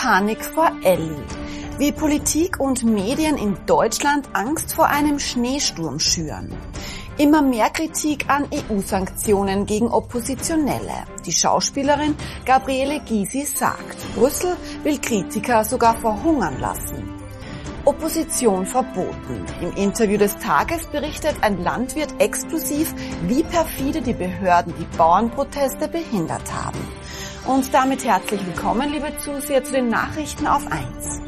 Panik vor Elli. Wie Politik und Medien in Deutschland Angst vor einem Schneesturm schüren. Immer mehr Kritik an EU-Sanktionen gegen Oppositionelle. Die Schauspielerin Gabriele Gysi sagt, Brüssel will Kritiker sogar verhungern lassen. Opposition verboten. Im Interview des Tages berichtet ein Landwirt exklusiv, wie perfide die Behörden die Bauernproteste behindert haben. Und damit herzlich willkommen, liebe Zuseher, zu den Nachrichten auf 1.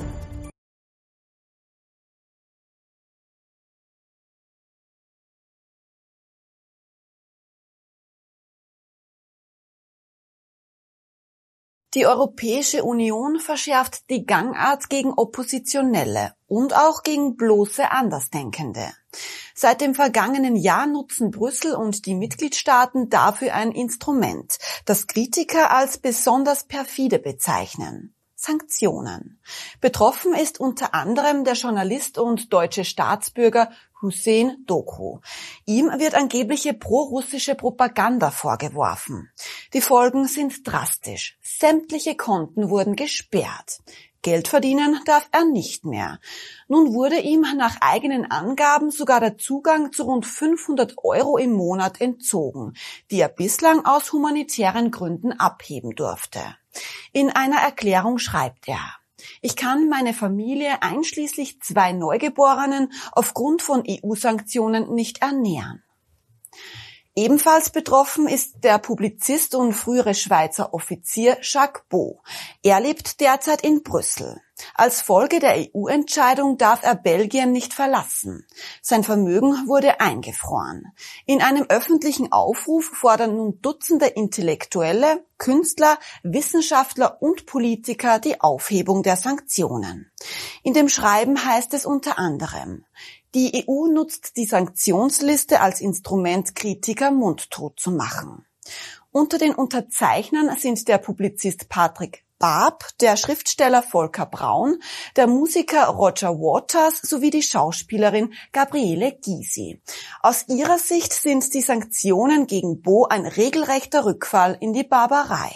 Die Europäische Union verschärft die Gangart gegen Oppositionelle und auch gegen bloße Andersdenkende. Seit dem vergangenen Jahr nutzen Brüssel und die Mitgliedstaaten dafür ein Instrument, das Kritiker als besonders perfide bezeichnen: Sanktionen. Betroffen ist unter anderem der Journalist und deutsche Staatsbürger Hüseyin Doku. Ihm wird angebliche pro-russische Propaganda vorgeworfen. Die Folgen sind drastisch. Sämtliche Konten wurden gesperrt. Geld verdienen darf er nicht mehr. Nun wurde ihm nach eigenen Angaben sogar der Zugang zu rund 500 € im Monat entzogen, die er bislang aus humanitären Gründen abheben durfte. In einer Erklärung schreibt er: Ich kann meine Familie einschließlich 2 Neugeborenen aufgrund von EU-Sanktionen nicht ernähren. Ebenfalls betroffen ist der Publizist und frühere Schweizer Offizier Jacques Beau. Er lebt derzeit in Brüssel. Als Folge der EU-Entscheidung darf er Belgien nicht verlassen. Sein Vermögen wurde eingefroren. In einem öffentlichen Aufruf fordern nun Dutzende Intellektuelle, Künstler, Wissenschaftler und Politiker die Aufhebung der Sanktionen. In dem Schreiben heißt es unter anderem: Die EU nutzt die Sanktionsliste als Instrument, Kritiker mundtot zu machen. Unter den Unterzeichnern sind der Publizist Patrick Baab, der Schriftsteller Volker Braun, der Musiker Roger Waters sowie die Schauspielerin Gabriele Gysi. Aus ihrer Sicht sind die Sanktionen gegen Beau ein regelrechter Rückfall in die Barbarei.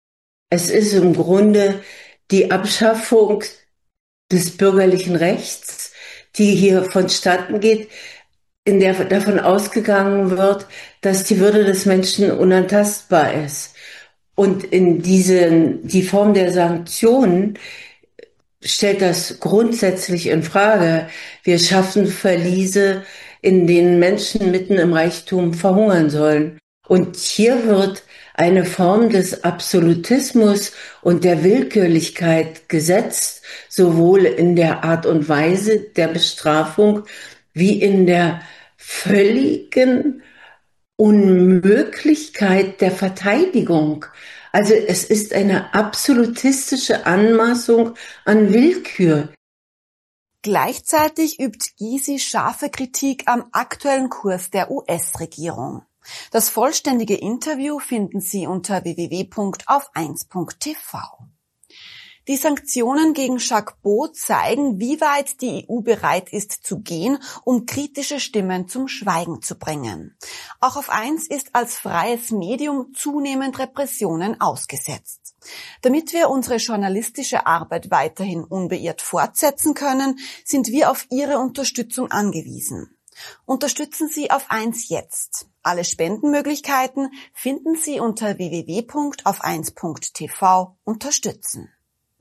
Es ist im Grunde die Abschaffung des bürgerlichen Rechts, die hier vonstatten geht, in der davon ausgegangen wird, dass die Würde des Menschen unantastbar ist. Und die Form der Sanktionen stellt das grundsätzlich in Frage. Wir schaffen Verliese, in denen Menschen mitten im Reichtum verhungern sollen. Und hier wird eine Form des Absolutismus und der Willkürlichkeit gesetzt, sowohl in der Art und Weise der Bestrafung wie in der völligen Unmöglichkeit der Verteidigung. Also es ist eine absolutistische Anmaßung an Willkür. Gleichzeitig übt Gysi scharfe Kritik am aktuellen Kurs der US-Regierung. Das vollständige Interview finden Sie unter www.auf1.tv. Die Sanktionen gegen Jacques Beau zeigen, wie weit die EU bereit ist zu gehen, um kritische Stimmen zum Schweigen zu bringen. Auch auf 1 ist als freies Medium zunehmend Repressionen ausgesetzt. Damit wir unsere journalistische Arbeit weiterhin unbeirrt fortsetzen können, sind wir auf Ihre Unterstützung angewiesen. Unterstützen Sie auf 1 jetzt. Alle Spendenmöglichkeiten finden Sie unter www.auf1.tv unterstützen.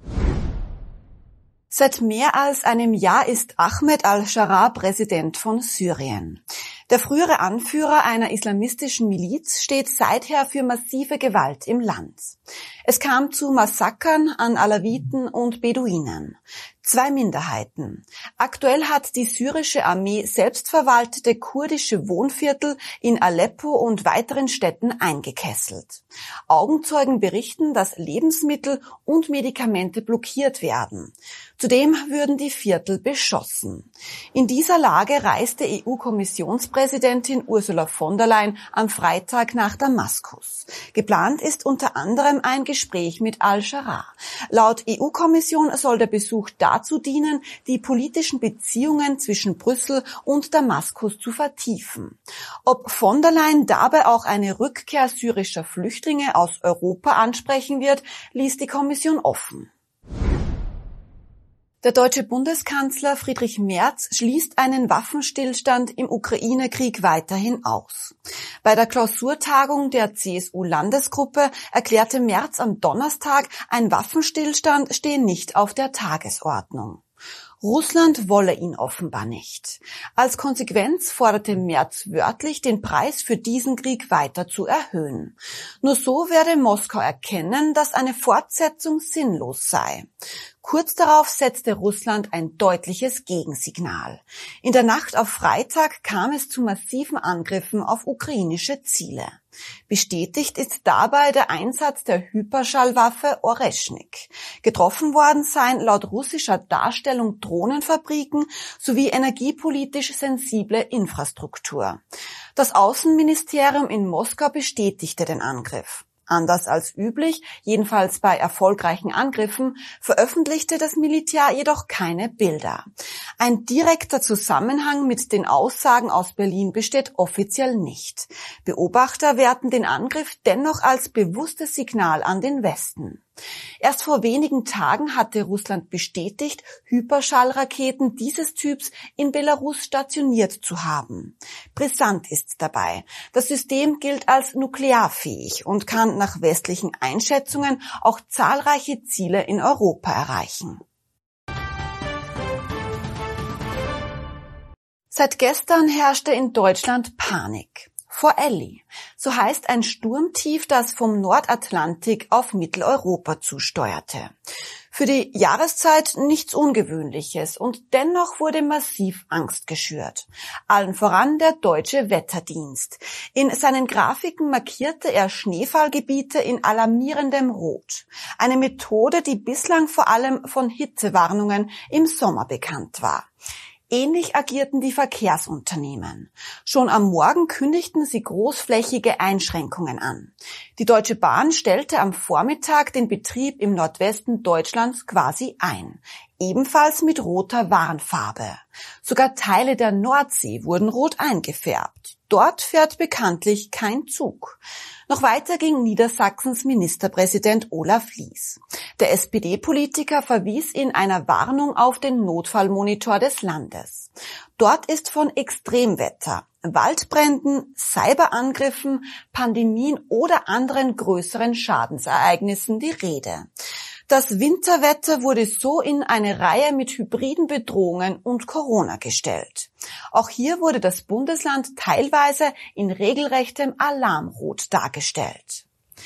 Seit mehr als einem Jahr ist Ahmed al-Sharaa Präsident von Syrien. Der frühere Anführer einer islamistischen Miliz steht seither für massive Gewalt im Land. Es kam zu Massakern an Alawiten und Beduinen. 2 Minderheiten. Aktuell hat die syrische Armee selbstverwaltete kurdische Wohnviertel in Aleppo und weiteren Städten eingekesselt. Augenzeugen berichten, dass Lebensmittel und Medikamente blockiert werden. Zudem würden die Viertel beschossen. In dieser Lage reiste EU-Kommissionspräsidentin Ursula von der Leyen am Freitag nach Damaskus. Geplant ist unter anderem ein Gespräch mit al-Sharaa. Laut EU-Kommission soll der Besuch dazu dienen, die politischen Beziehungen zwischen Brüssel und Damaskus zu vertiefen. Ob von der Leyen dabei auch eine Rückkehr syrischer Flüchtlinge aus Europa ansprechen wird, ließ die Kommission offen. Der deutsche Bundeskanzler Friedrich Merz schließt einen Waffenstillstand im Ukraine-Krieg weiterhin aus. Bei der Klausurtagung der CSU-Landesgruppe erklärte Merz am Donnerstag, ein Waffenstillstand stehe nicht auf der Tagesordnung. Russland wolle ihn offenbar nicht. Als Konsequenz forderte Merz wörtlich, den Preis für diesen Krieg weiter zu erhöhen. Nur so werde Moskau erkennen, dass eine Fortsetzung sinnlos sei. Kurz darauf setzte Russland ein deutliches Gegensignal. In der Nacht auf Freitag kam es zu massiven Angriffen auf ukrainische Ziele. Bestätigt ist dabei der Einsatz der Hyperschallwaffe Oreschnik. Getroffen worden seien laut russischer Darstellung Drohnenfabriken sowie energiepolitisch sensible Infrastruktur. Das Außenministerium in Moskau bestätigte den Angriff. Anders als üblich, jedenfalls bei erfolgreichen Angriffen, veröffentlichte das Militär jedoch keine Bilder. Ein direkter Zusammenhang mit den Aussagen aus Berlin besteht offiziell nicht. Beobachter werten den Angriff dennoch als bewusstes Signal an den Westen. Erst vor wenigen Tagen hatte Russland bestätigt, Hyperschallraketen dieses Typs in Belarus stationiert zu haben. Brisant ist dabei: Das System gilt als nuklearfähig und kann nach westlichen Einschätzungen auch zahlreiche Ziele in Europa erreichen. Seit gestern herrschte in Deutschland Panik vor Elli. So heißt ein Sturmtief, das vom Nordatlantik auf Mitteleuropa zusteuerte. Für die Jahreszeit nichts Ungewöhnliches und dennoch wurde massiv Angst geschürt. Allen voran der Deutsche Wetterdienst. In seinen Grafiken markierte er Schneefallgebiete in alarmierendem Rot. Eine Methode, die bislang vor allem von Hitzewarnungen im Sommer bekannt war. Ähnlich agierten die Verkehrsunternehmen. Schon am Morgen kündigten sie großflächige Einschränkungen an. Die Deutsche Bahn stellte am Vormittag den Betrieb im Nordwesten Deutschlands quasi ein. Ebenfalls mit roter Warnfarbe. Sogar Teile der Nordsee wurden rot eingefärbt. Dort fährt bekanntlich kein Zug. Noch weiter ging Niedersachsens Ministerpräsident Olaf Lies. Der SPD-Politiker verwies in einer Warnung auf den Notfallmonitor des Landes. Dort ist von Extremwetter, Waldbränden, Cyberangriffen, Pandemien oder anderen größeren Schadensereignissen die Rede. Das Winterwetter wurde so in eine Reihe mit hybriden Bedrohungen und Corona gestellt. Auch hier wurde das Bundesland teilweise in regelrechtem Alarmrot dargestellt.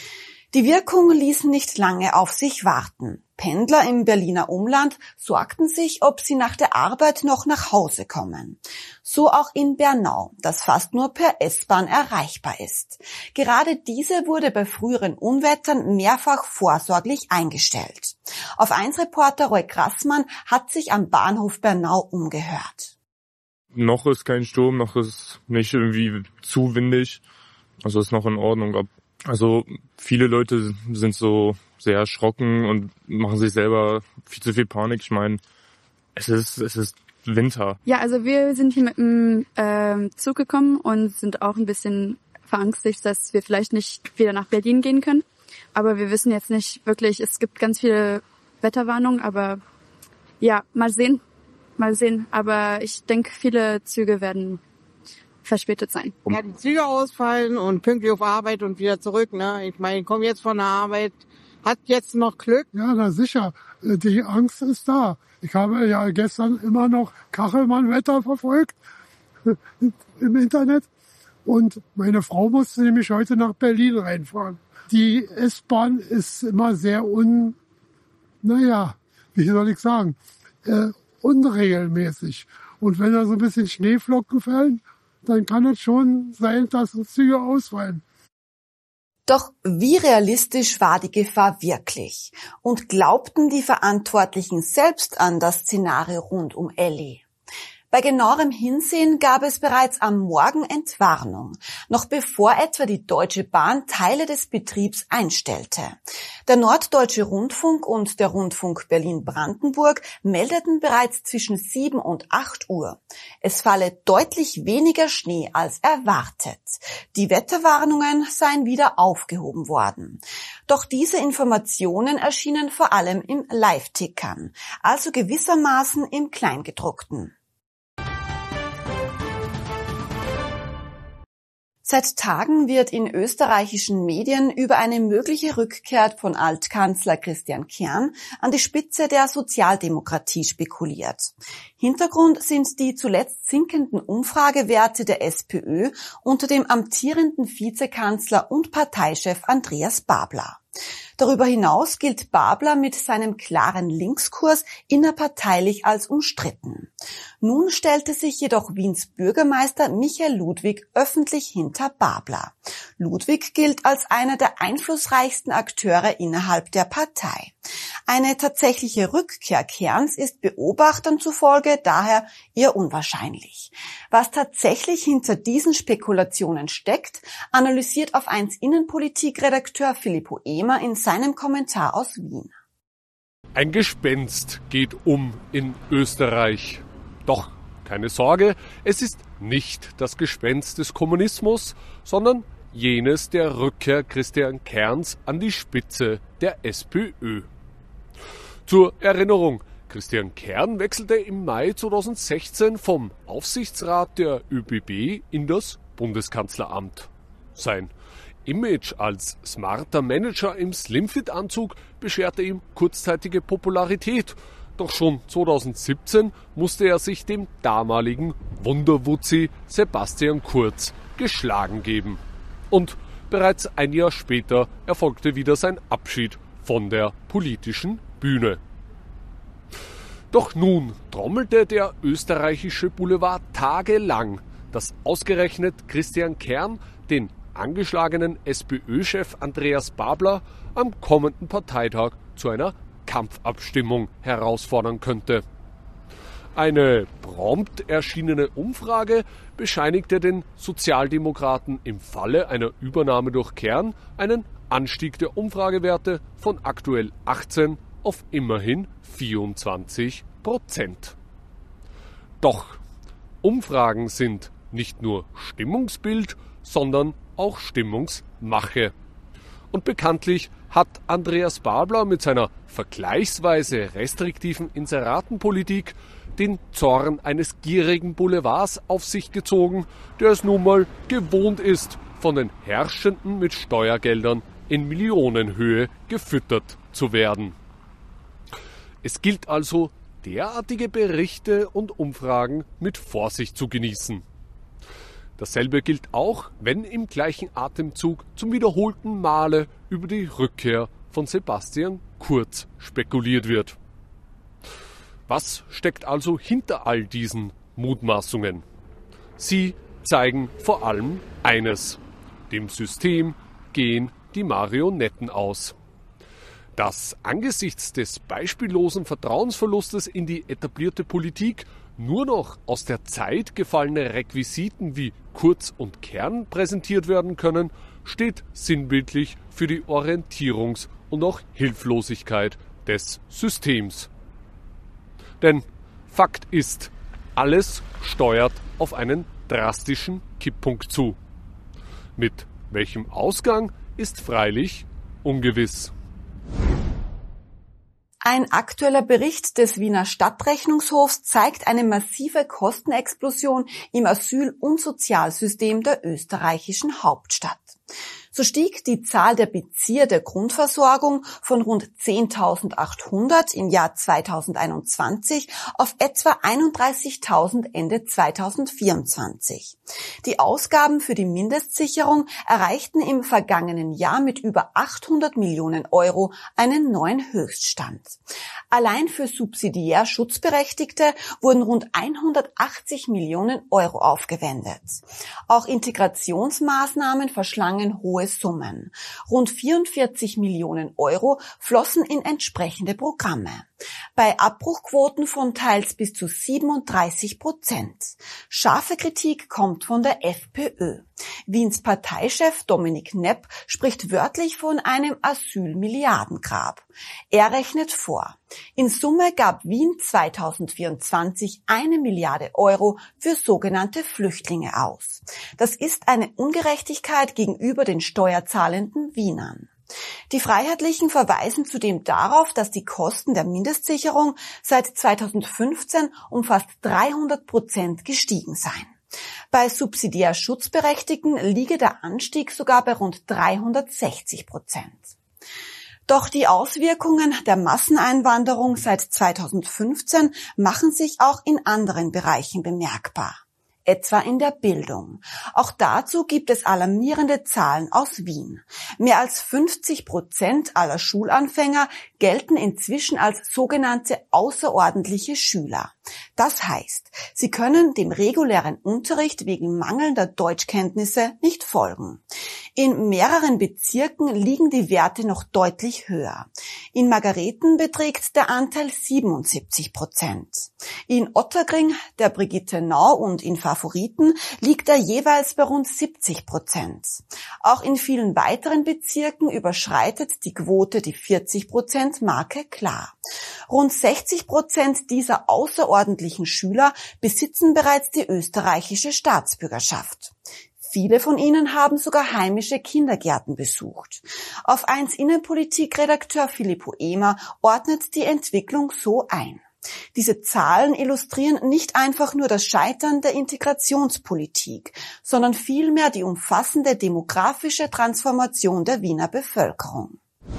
Die Wirkung ließ nicht lange auf sich warten. Pendler im Berliner Umland sorgten sich, ob sie nach der Arbeit noch nach Hause kommen. So auch in Bernau, das fast nur per S-Bahn erreichbar ist. Gerade diese wurde bei früheren Unwettern mehrfach vorsorglich eingestellt. Auf 1-Reporter Roy Grassmann hat sich am Bahnhof Bernau umgehört. Noch ist kein Sturm, noch ist nicht irgendwie zu windig. Also ist noch in Ordnung. Also viele Leute sind so sehr erschrocken und machen sich selber viel zu viel Panik. Ich meine, es ist Winter. Ja, also wir sind hier mit dem Zug gekommen und sind auch ein bisschen verängstigt, dass wir vielleicht nicht wieder nach Berlin gehen können. Aber wir wissen jetzt nicht wirklich, es gibt ganz viele Wetterwarnungen, aber ja, mal sehen. Aber ich denke, viele Züge werden verspätet sein. Ja, die Züge ausfallen und pünktlich auf Arbeit und wieder zurück. Ne? Ich meine, ich komme jetzt von der Arbeit, hat jetzt noch Glück. Ja, na sicher, die Angst ist da. Ich habe ja gestern immer noch Kachelmann-Wetter verfolgt im Internet und meine Frau musste nämlich heute nach Berlin reinfahren. Die S-Bahn ist immer sehr unregelmäßig. Und wenn da so ein bisschen Schneeflocken fallen, dann kann es schon sein, dass Züge ausfallen. Doch wie realistisch war die Gefahr wirklich? Und glaubten die Verantwortlichen selbst an das Szenario rund um Elli? Bei genauerem Hinsehen gab es bereits am Morgen Entwarnung, noch bevor etwa die Deutsche Bahn Teile des Betriebs einstellte. Der Norddeutsche Rundfunk und der Rundfunk Berlin-Brandenburg meldeten bereits zwischen 7 und 8 Uhr. Es falle deutlich weniger Schnee als erwartet. Die Wetterwarnungen seien wieder aufgehoben worden. Doch diese Informationen erschienen vor allem im Live-Tickern, also gewissermaßen im Kleingedruckten. Seit Tagen wird in österreichischen Medien über eine mögliche Rückkehr von Altkanzler Christian Kern an die Spitze der Sozialdemokratie spekuliert. Hintergrund sind die zuletzt sinkenden Umfragewerte der SPÖ unter dem amtierenden Vizekanzler und Parteichef Andreas Babler. Darüber hinaus gilt Babler mit seinem klaren Linkskurs innerparteilich als umstritten. Nun stellte sich jedoch Wiens Bürgermeister Michael Ludwig öffentlich hinter Babler. Ludwig gilt als einer der einflussreichsten Akteure innerhalb der Partei. Eine tatsächliche Rückkehr Kerns ist Beobachtern zufolge daher eher unwahrscheinlich. Was tatsächlich hinter diesen Spekulationen steckt, analysiert auf 1 Innenpolitik-Redakteur Filippo Ehmer in seinem Kommentar aus Wien. Ein Gespenst geht in Österreich. Doch keine Sorge, es ist nicht das Gespenst des Kommunismus, sondern jenes der Rückkehr Christian Kerns an die Spitze der SPÖ. Zur Erinnerung, Christian Kern wechselte im Mai 2016 vom Aufsichtsrat der ÖBB in das Bundeskanzleramt. Sein Image als smarter Manager im Slimfit-Anzug bescherte ihm kurzzeitige Popularität. Doch schon 2017 musste er sich dem damaligen Wunderwuzzi Sebastian Kurz geschlagen geben. Und bereits ein Jahr später erfolgte wieder sein Abschied von der politischen Bühne. Doch nun trommelte der österreichische Boulevard tagelang, dass ausgerechnet Christian Kern den angeschlagenen SPÖ-Chef Andreas Babler am kommenden Parteitag zu einer Kampfabstimmung herausfordern könnte. Eine prompt erschienene Umfrage bescheinigte den Sozialdemokraten im Falle einer Übernahme durch Kern einen Anstieg der Umfragewerte von aktuell 18 auf immerhin 24%. Doch Umfragen sind nicht nur Stimmungsbild, sondern auch Stimmungsmache. Und bekanntlich hat Andreas Babler mit seiner vergleichsweise restriktiven Inseratenpolitik den Zorn eines gierigen Boulevards auf sich gezogen, der es nun mal gewohnt ist, von den Herrschenden mit Steuergeldern in Millionenhöhe gefüttert zu werden. Es gilt also, derartige Berichte und Umfragen mit Vorsicht zu genießen. Dasselbe gilt auch, wenn im gleichen Atemzug zum wiederholten Male über die Rückkehr von Sebastian Kurz spekuliert wird. Was steckt also hinter all diesen Mutmaßungen? Sie zeigen vor allem eines: Dem System gehen die Marionetten aus. Dass angesichts des beispiellosen Vertrauensverlustes in die etablierte Politik nur noch aus der Zeit gefallene Requisiten wie Kurz und Kern präsentiert werden können, steht sinnbildlich für die Orientierungs- und auch Hilflosigkeit des Systems. Denn Fakt ist, alles steuert auf einen drastischen Kipppunkt zu. Mit welchem Ausgang ist freilich ungewiss. Ein aktueller Bericht des Wiener Stadtrechnungshofs zeigt eine massive Kostenexplosion im Asyl- und Sozialsystem der österreichischen Hauptstadt. So stieg die Zahl der Bezieher der Grundversorgung von rund 10.800 im Jahr 2021 auf etwa 31.000 Ende 2024. Die Ausgaben für die Mindestsicherung erreichten im vergangenen Jahr mit über 800 Millionen Euro einen neuen Höchststand. Allein für subsidiär Schutzberechtigte wurden rund 180 Millionen Euro aufgewendet. Auch Integrationsmaßnahmen verschlangen hohe Summen. Rund 44 Millionen Euro flossen in entsprechende Programme. bei Abbruchquoten von teils bis zu 37%. Scharfe Kritik kommt von der FPÖ. Wiens Parteichef Dominik Nepp spricht wörtlich von einem Asyl-Milliardengrab. Er rechnet vor. In Summe gab Wien 2024 1 Milliarde Euro für sogenannte Flüchtlinge aus. Das ist eine Ungerechtigkeit gegenüber den steuerzahlenden Wienern. Die Freiheitlichen verweisen zudem darauf, dass die Kosten der Mindestsicherung seit 2015 um fast 300% gestiegen seien. Bei subsidiär Schutzberechtigten liege der Anstieg sogar bei rund 360%. Doch die Auswirkungen der Masseneinwanderung seit 2015 machen sich auch in anderen Bereichen bemerkbar. Etwa in der Bildung. Auch dazu gibt es alarmierende Zahlen aus Wien. Mehr als 50% aller Schulanfänger gelten inzwischen als sogenannte außerordentliche Schüler. Das heißt, sie können dem regulären Unterricht wegen mangelnder Deutschkenntnisse nicht folgen. In mehreren Bezirken liegen die Werte noch deutlich höher. In Margareten beträgt der Anteil 77%. In Otterkring, der Brigittenau und in Favoriten liegt er jeweils bei rund 70%. Auch in vielen weiteren Bezirken überschreitet die Quote die 40%-Marke klar. Rund 60% dieser außerordentlichen Schüler besitzen bereits die österreichische Staatsbürgerschaft. Viele von ihnen haben sogar heimische Kindergärten besucht. Auf 1 Innenpolitik-Redakteur Philipp Emer ordnet die Entwicklung so ein. Diese Zahlen illustrieren nicht einfach nur das Scheitern der Integrationspolitik, sondern vielmehr die umfassende demografische Transformation der Wiener Bevölkerung.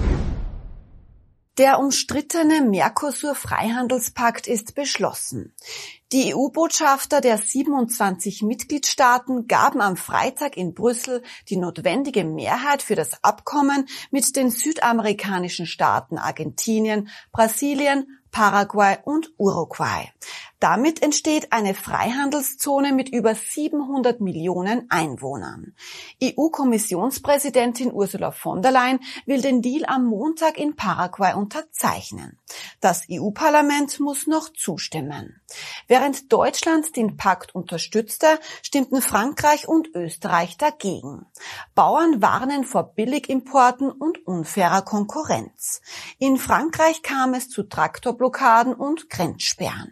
Der umstrittene Mercosur-Freihandelspakt ist beschlossen. Die EU-Botschafter der 27 Mitgliedstaaten gaben am Freitag in Brüssel die notwendige Mehrheit für das Abkommen mit den südamerikanischen Staaten Argentinien, Brasilien, Paraguay und Uruguay. Damit entsteht eine Freihandelszone mit über 700 Millionen Einwohnern. EU-Kommissionspräsidentin Ursula von der Leyen will den Deal am Montag in Paraguay unterzeichnen. Das EU-Parlament muss noch zustimmen. Während Deutschland den Pakt unterstützte, stimmten Frankreich und Österreich dagegen. Bauern warnen vor Billigimporten und unfairer Konkurrenz. In Frankreich kam es zu Traktorblockaden und Grenzsperren.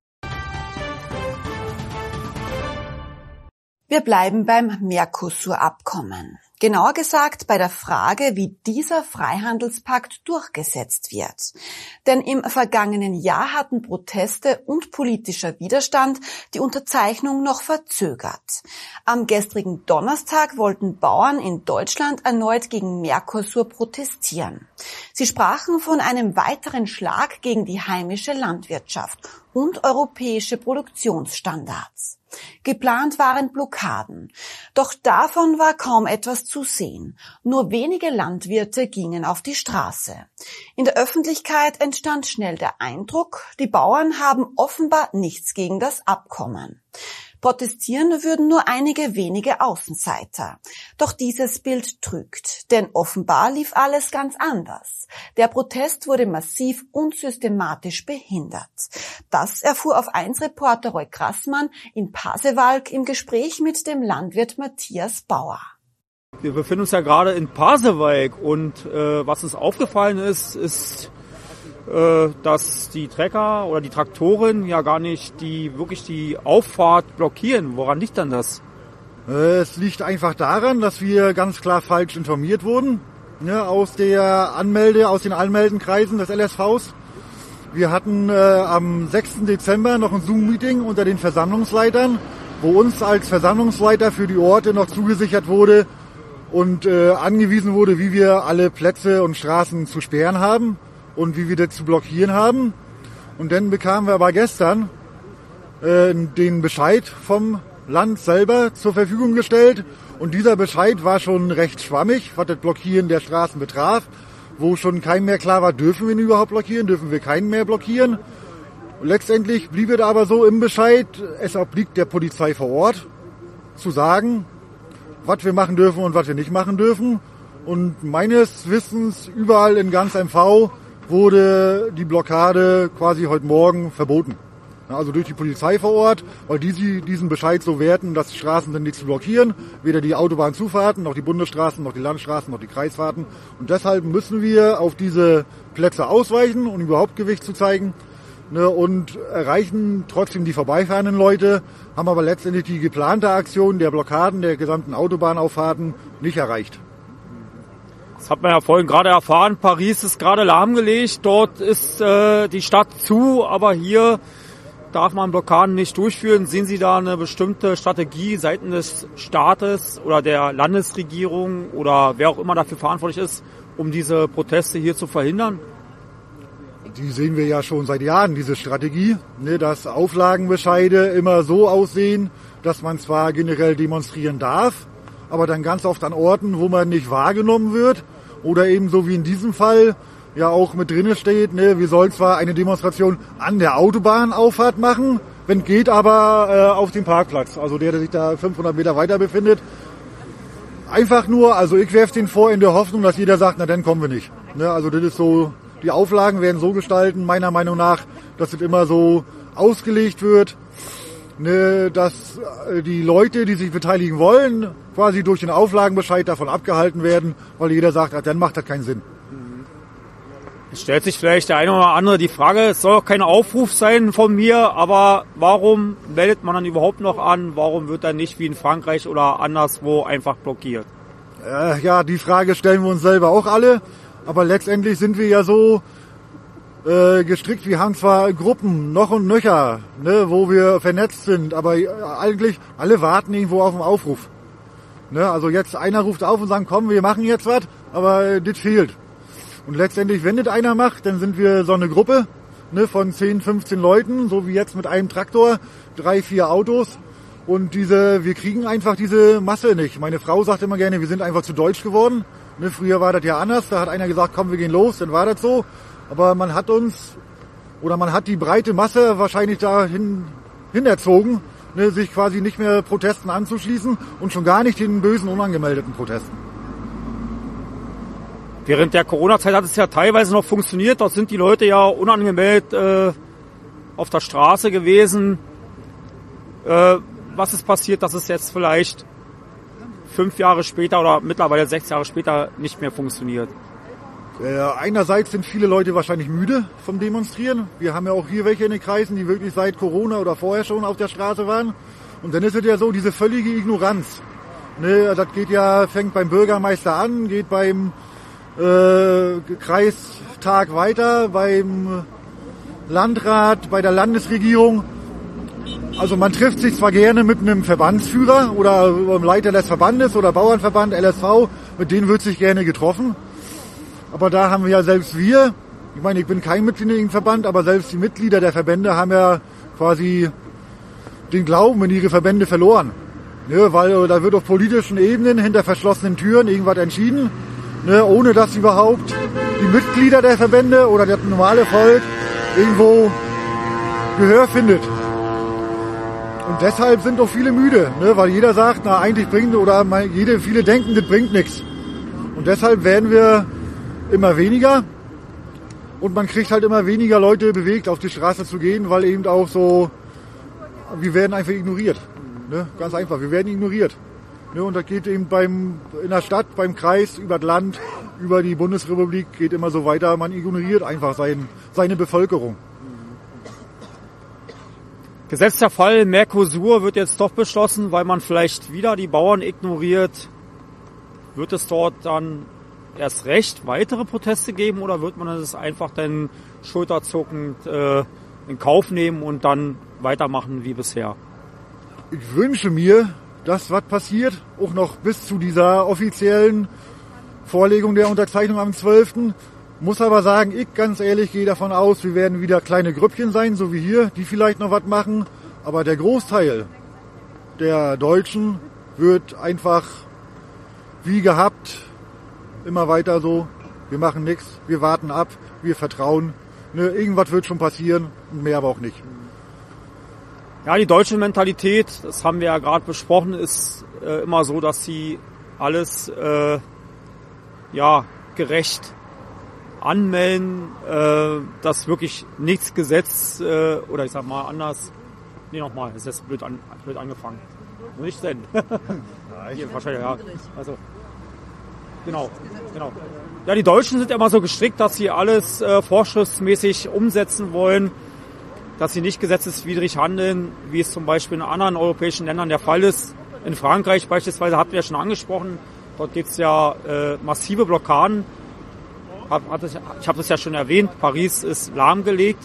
Wir bleiben beim Mercosur-Abkommen. Genauer gesagt bei der Frage, wie dieser Freihandelspakt durchgesetzt wird. Denn im vergangenen Jahr hatten Proteste und politischer Widerstand die Unterzeichnung noch verzögert. Am gestrigen Donnerstag wollten Bauern in Deutschland erneut gegen Mercosur protestieren. Sie sprachen von einem weiteren Schlag gegen die heimische Landwirtschaft und europäische Produktionsstandards. Geplant waren Blockaden. Doch davon war kaum etwas zu sehen. Nur wenige Landwirte gingen auf die Straße. In der Öffentlichkeit entstand schnell der Eindruck, die Bauern haben offenbar nichts gegen das Abkommen. Protestieren würden nur einige wenige Außenseiter. Doch dieses Bild trügt, denn offenbar lief alles ganz anders. Der Protest wurde massiv und systematisch behindert. Das erfuhr auf 1-Reporter Roy Grassmann in Pasewalk im Gespräch mit dem Landwirt Matthias Bauer. Wir befinden uns ja gerade in Pasewalk und was uns aufgefallen ist, dass die Trecker oder die Traktoren ja gar nicht wirklich die Auffahrt blockieren. Woran liegt dann das? Es liegt einfach daran, dass wir ganz klar falsch informiert wurden, aus den Anmeldenkreisen des LSVs. Wir hatten am 6. Dezember noch ein Zoom-Meeting unter den Versammlungsleitern, wo uns als Versammlungsleiter für die Orte noch zugesichert wurde und angewiesen wurde, wie wir alle Plätze und Straßen zu sperren haben und wie wir das zu blockieren haben. Und dann bekamen wir aber gestern den Bescheid vom Land selber zur Verfügung gestellt. Und dieser Bescheid war schon recht schwammig, was das Blockieren der Straßen betraf, wo schon keinem mehr klar war, dürfen wir ihn überhaupt blockieren, dürfen wir keinen mehr blockieren. Letztendlich blieb es aber so im Bescheid, es obliegt der Polizei vor Ort zu sagen, was wir machen dürfen und was wir nicht machen dürfen. Und meines Wissens überall in ganz MV wurde die Blockade quasi heute Morgen verboten. Also durch die Polizei vor Ort, weil die diesen Bescheid so werten, dass die Straßen sind nicht zu blockieren, weder die Autobahnzufahrten, noch die Bundesstraßen, noch die Landstraßen, noch die Kreisfahrten. Und deshalb müssen wir auf diese Plätze ausweichen, um überhaupt Gewicht zu zeigen, und erreichen trotzdem die vorbeifahrenden Leute, haben aber letztendlich die geplante Aktion der Blockaden der gesamten Autobahnauffahrten nicht erreicht. Das hat man ja vorhin gerade erfahren, Paris ist gerade lahmgelegt, dort ist die Stadt zu, aber hier darf man Blockaden nicht durchführen. Sehen Sie da eine bestimmte Strategie seitens des Staates oder der Landesregierung oder wer auch immer dafür verantwortlich ist, um diese Proteste hier zu verhindern? Die sehen wir ja schon seit Jahren, diese Strategie, dass Auflagenbescheide immer so aussehen, dass man zwar generell demonstrieren darf, aber dann ganz oft an Orten, wo man nicht wahrgenommen wird oder eben so wie in diesem Fall ja auch mit drinne steht, wir sollen zwar eine Demonstration an der Autobahnauffahrt machen, wenn geht aber auf dem Parkplatz, also der sich da 500 Meter weiter befindet. Einfach nur, also ich werfe den vor in der Hoffnung, dass jeder sagt, na dann kommen wir nicht. Also das ist so, die Auflagen werden so gestalten, meiner Meinung nach, dass es immer so ausgelegt wird, dass die Leute, die sich beteiligen wollen, quasi durch den Auflagenbescheid davon abgehalten werden, weil jeder sagt, dann macht das keinen Sinn. Es stellt sich vielleicht der eine oder andere die Frage, es soll auch kein Aufruf sein von mir, aber warum meldet man dann überhaupt noch an? Warum wird dann nicht wie in Frankreich oder anderswo einfach blockiert? Ja, die Frage stellen wir uns selber auch alle, aber letztendlich sind wir ja so gestrickt. Wir haben zwar Gruppen noch und nöcher, wo wir vernetzt sind, aber eigentlich alle warten irgendwo auf den Aufruf. Also jetzt einer ruft auf und sagt, komm, wir machen jetzt was, aber das fehlt. Und letztendlich, wenn das einer macht, dann sind wir so eine Gruppe von 10, 15 Leuten, so wie jetzt mit einem Traktor, 3, 4 Autos. Und wir kriegen einfach diese Masse nicht. Meine Frau sagt immer gerne, wir sind einfach zu deutsch geworden. Früher war das ja anders, da hat einer gesagt, komm, wir gehen los, dann war das so. Aber man hat die breite Masse wahrscheinlich dahin erzogen, sich quasi nicht mehr Protesten anzuschließen und schon gar nicht den bösen, unangemeldeten Protesten. Während der Corona-Zeit hat es ja teilweise noch funktioniert. Dort sind die Leute ja unangemeldet auf der Straße gewesen. Was ist passiert, dass es jetzt vielleicht 5 Jahre später oder mittlerweile 6 Jahre später nicht mehr funktioniert? Einerseits sind viele Leute wahrscheinlich müde vom Demonstrieren. Wir haben ja auch hier welche in den Kreisen, die wirklich seit Corona oder vorher schon auf der Straße waren. Und dann ist es ja so, diese völlige Ignoranz. Das fängt beim Bürgermeister an, geht beim Kreistag weiter, beim Landrat, bei der Landesregierung. Also man trifft sich zwar gerne mit einem Verbandsführer oder einem Leiter des Verbandes oder Bauernverband, LSV, mit denen wird sich gerne getroffen. Aber da haben wir ja selbst ich meine, ich bin kein Mitglied in dem Verband, aber selbst die Mitglieder der Verbände haben ja quasi den Glauben in ihre Verbände verloren. Weil da wird auf politischen Ebenen hinter verschlossenen Türen irgendwas entschieden, ohne dass überhaupt die Mitglieder der Verbände oder das normale Volk irgendwo Gehör findet. Und deshalb sind doch viele müde, weil jeder sagt, eigentlich viele denken, das bringt nichts. Und deshalb werden wir immer weniger und man kriegt halt immer weniger Leute bewegt, auf die Straße zu gehen, weil eben auch so, wir werden einfach ignoriert. Ganz einfach, wir werden ignoriert. Und das geht eben in der Stadt, beim Kreis, über das Land, über die Bundesrepublik, geht immer so weiter. Man ignoriert einfach seine Bevölkerung. Gesetzter Fall Mercosur wird jetzt doch beschlossen, weil man vielleicht wieder die Bauern ignoriert. Wird es dort dann erst recht weitere Proteste geben oder wird man das einfach dann schulterzuckend in Kauf nehmen und dann weitermachen wie bisher? Ich wünsche mir, dass was passiert, auch noch bis zu dieser offiziellen Vorlegung der Unterzeichnung am 12. Muss aber sagen, ich ganz ehrlich gehe davon aus, wir werden wieder kleine Grüppchen sein, so wie hier, die vielleicht noch was machen. Aber der Großteil der Deutschen wird einfach wie gehabt immer weiter so, wir machen nichts, wir warten ab, wir vertrauen. Irgendwas wird schon passieren und mehr aber auch nicht. Ja, die deutsche Mentalität, das haben wir ja gerade besprochen, ist immer so, dass sie alles gerecht anmelden, dass wirklich nichts Gesetz, oder ich sag mal anders, nochmal, ist jetzt blöd angefangen. Nicht denn. Hier, wahrscheinlich, ja. Also, genau. Ja, die Deutschen sind immer so gestrickt, dass sie alles vorschriftsmäßig umsetzen wollen, dass sie nicht gesetzeswidrig handeln, wie es zum Beispiel in anderen europäischen Ländern der Fall ist. In Frankreich beispielsweise hatten wir ja schon angesprochen, dort gibt es ja massive Blockaden. Ich habe das ja schon erwähnt, Paris ist lahmgelegt.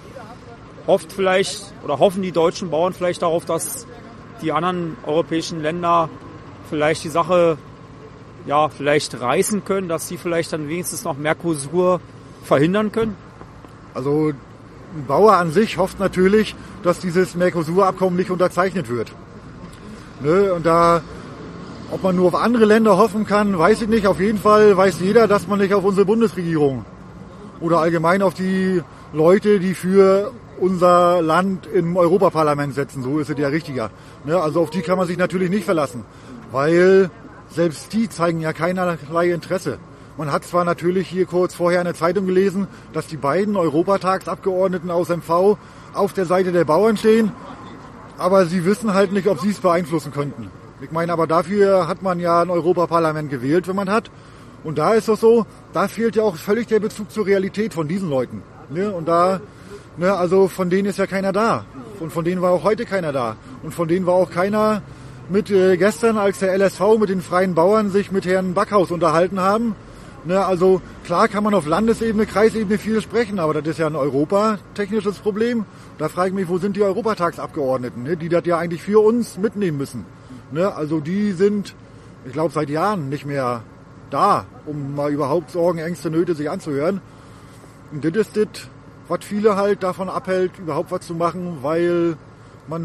Hoffen die deutschen Bauern vielleicht darauf, dass die anderen europäischen Länder vielleicht die Sache vielleicht reißen können, dass sie vielleicht dann wenigstens noch Mercosur verhindern können? Also ein Bauer an sich hofft natürlich, dass dieses Mercosur-Abkommen nicht unterzeichnet wird. Ne? Und ob man nur auf andere Länder hoffen kann, weiß ich nicht. Auf jeden Fall weiß jeder, dass man nicht auf unsere Bundesregierung oder allgemein auf die Leute, die für unser Land im Europaparlament setzen, so ist es ja richtiger. Ne? Also auf die kann man sich natürlich nicht verlassen, weil selbst die zeigen ja keinerlei Interesse. Man hat zwar natürlich hier kurz vorher in der Zeitung gelesen, dass die beiden Europatagsabgeordneten aus MV auf der Seite der Bauern stehen, aber sie wissen halt nicht, ob sie es beeinflussen könnten. Ich meine, aber dafür hat man ja ein Europaparlament gewählt, wenn man hat. Und da ist es so, da fehlt ja auch völlig der Bezug zur Realität von diesen Leuten. Ne? Und also von denen ist ja keiner da. Und von denen war auch heute keiner da. Und von denen war auch keiner mit gestern, als der LSV mit den Freien Bauern sich mit Herrn Backhaus unterhalten haben. Ne? Also klar kann man auf Landesebene, Kreisebene viel sprechen, aber das ist ja ein europatechnisches Problem. Da frage ich mich, wo sind die Europatagsabgeordneten, ne? Die das ja eigentlich für uns mitnehmen müssen. Ne? Also die sind, ich glaube, seit Jahren nicht mehr da, um mal überhaupt Sorgen, Ängste, Nöte sich anzuhören. Und das ist das, was viele halt davon abhält, überhaupt was zu machen, weil man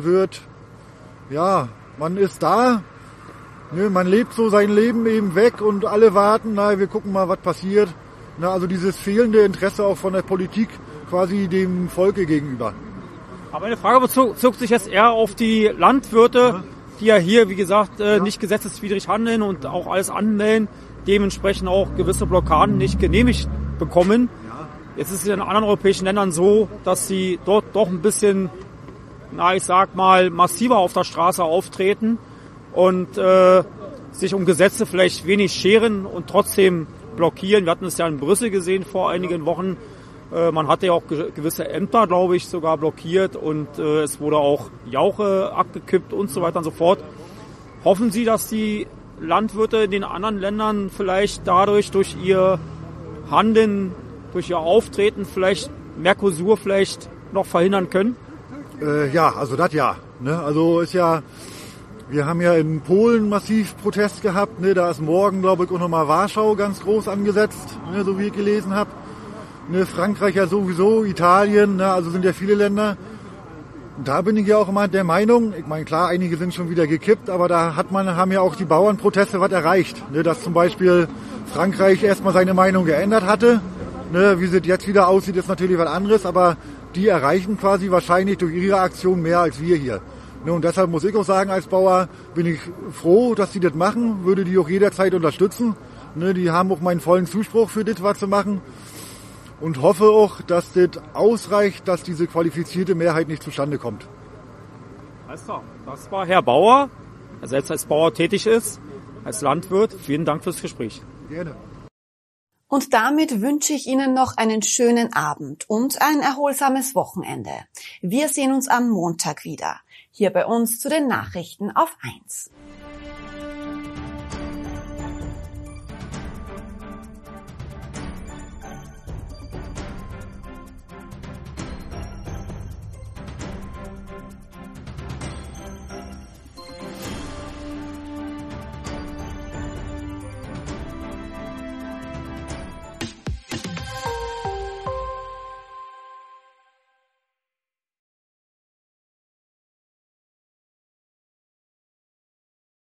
ist da, ne? Man lebt so sein Leben eben weg und alle warten, wir gucken mal, was passiert. Also dieses fehlende Interesse auch von der Politik quasi dem Volke gegenüber. Aber meine Frage bezog sich jetzt eher auf die Landwirte, die ja hier, wie gesagt, nicht gesetzeswidrig handeln und auch alles anmelden, dementsprechend auch gewisse Blockaden nicht genehmigt bekommen. Jetzt ist es in anderen europäischen Ländern so, dass sie dort doch ein bisschen, massiver auf der Straße auftreten und sich um Gesetze vielleicht wenig scheren und trotzdem blockieren. Wir hatten es ja in Brüssel gesehen vor einigen Wochen. Man hatte ja auch gewisse Ämter, glaube ich, sogar blockiert und es wurde auch Jauche abgekippt und so weiter und so fort. Hoffen Sie, dass die Landwirte in den anderen Ländern vielleicht dadurch, durch ihr Handeln, durch ihr Auftreten vielleicht Mercosur vielleicht noch verhindern können? Also das ja. Ne? Also wir haben ja in Polen massiv Protest gehabt. Ne? Da ist morgen, glaube ich, auch nochmal Warschau ganz groß angesetzt, ne? So wie ich gelesen habe. Ne? Frankreich ja sowieso, Italien, ne? Also sind ja viele Länder. Und da bin ich ja auch immer der Meinung, ich meine, klar, einige sind schon wieder gekippt, aber da haben ja auch die Bauernproteste was erreicht. Ne? Dass zum Beispiel Frankreich erstmal seine Meinung geändert hatte. Ne? Wie es jetzt wieder aussieht, ist natürlich was anderes, aber die erreichen quasi wahrscheinlich durch ihre Aktion mehr als wir hier. Ne? Und deshalb muss ich auch sagen, als Bauer bin ich froh, dass die das machen, würde die auch jederzeit unterstützen. Ne? Die haben auch meinen vollen Zuspruch für das, was zu machen. Und hoffe auch, dass das ausreicht, dass diese qualifizierte Mehrheit nicht zustande kommt. Alles klar. Das war Herr Bauer, der selbst als Bauer tätig ist, als Landwirt. Vielen Dank fürs Gespräch. Gerne. Und damit wünsche ich Ihnen noch einen schönen Abend und ein erholsames Wochenende. Wir sehen uns am Montag wieder, hier bei uns zu den Nachrichten auf 1.